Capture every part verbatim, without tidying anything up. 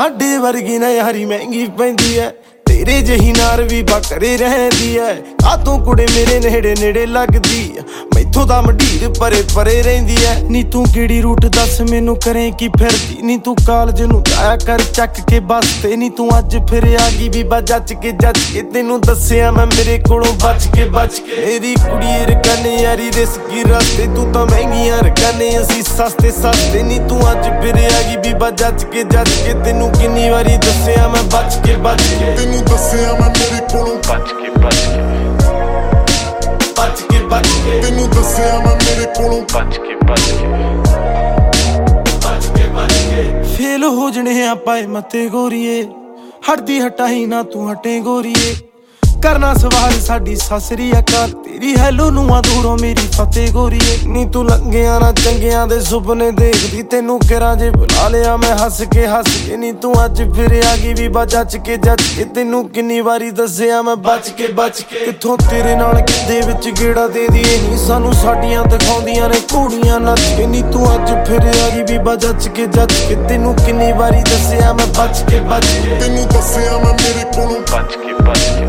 ਸਾਡੇ ਵਰਗੀ ਨਾ ਯਾਰੀ ਮਹਿੰਗੀ ਪੈਂਦੀ ਐ तेरे जही नार भी बकरे रहती है आ तू कुड़े मेरे नेड़े नेड़े लगदी मैथों दा मढीर परे परे रहिंदी है नी तू किहड़ी रूट दस मैनू करें की फिरदी नी तू कालज नू जाया कर चक के बस ते नी तू अज फिर आ गई भी बा जच के जच के तेनू दस्सिया मैं मेरे कोलों बच के बच के मेरी कुड़ी रकाने यारी रिस्की रस्ते तू तां महंगियां रकाने असीं सस्ते सस्ते नी तू अज फिर आ गई भी बा जच के जच के तेनू किन्नी वारी दस्सिया मैं बच के बच के तेनू दस्सिया मैं मेरे कोलों बच के बच के बच के बच के तेनू दस्सिया मैं मेरे कोलों बच के बच के बच के बच के फेल हो जने आपाए मते गोरीए हटदी हटाई ना तू हटे गोरीए करना सवाल साडी ससरी अकाल तेरी हैलो नू आ दूरों मेरी फतेह गोरीए नी तू लंघिया ना चंगियां दे सुपने देखदी तेनू किरां जे बुला लिया मैं हस के हस के नी तू अज फिर आ गई भी बा जच के जच के तेनू किन्नी वारी दस्सिया मैं बच के बच के किथों तेरे नाल किदे विच गेड़ा दे दीए नी सानू साडियां दिखाउंदियां ने घोड़ियां नच के नी तू अज फिर आ गई भी बा जच के जच के तेनू किन्नी वारी दस्सिया मैं बच के बच के तेनू दस्सिया मैं मेरे कोलों बच के बच के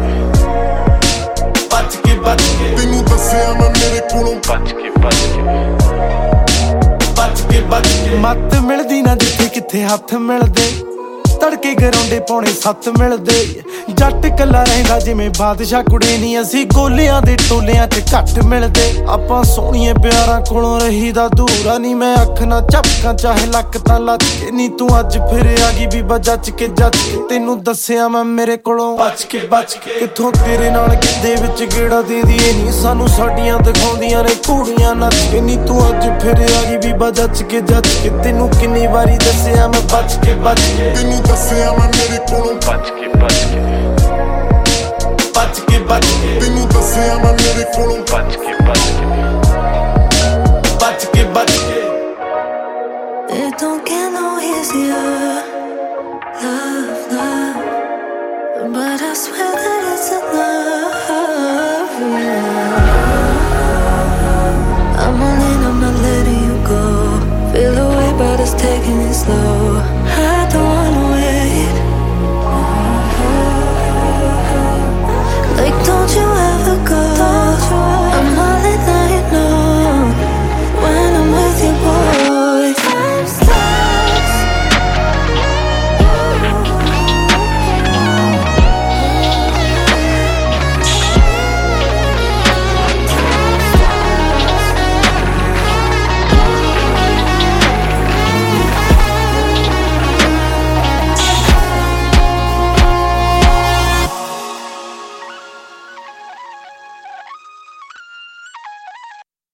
बच के बच के तेनू दस्सिया मैं मेरे कोलों बच के बच के बच के बच के मत मिलदी ना जिथे किथे हथ मिलदे तड़के गराउंडे पौने सत्त मिलदे जट कला रहिंदा जिवें बादशाह कुड़े नी असीं गोलियां दे टोलियां च घट मिलदे आपां सोहणिए प्यारां कोलों रहीदा दूरा नी मैं अख ना झपकां चाहे लक तां लच के नी तू अज फिर आ गई भी बा जच के जच के तेनू दस्सिया मैं मेरे कोलों बच के बच के किथों तेरे नाल किदे विच गेड़ा दे दीए नी सानू साडियां दिखाउंदियां ने घोड़ियां नच के नी तू अज फिर आ गई भी बा जच के जच के तेनू किन्नी वारी दस्सिया मैं बच के बच के तेनू दस्सिया मैं मेरे कोलों बच के बच के बच के बच के तेनू दस्सिया मैं मेरे कोलों बच के बच के बच के बच के It don't get no easier, love, love, but I swear that it's enough. I'm all in, I'm not letting you go. Feel away, but it's taking it slow.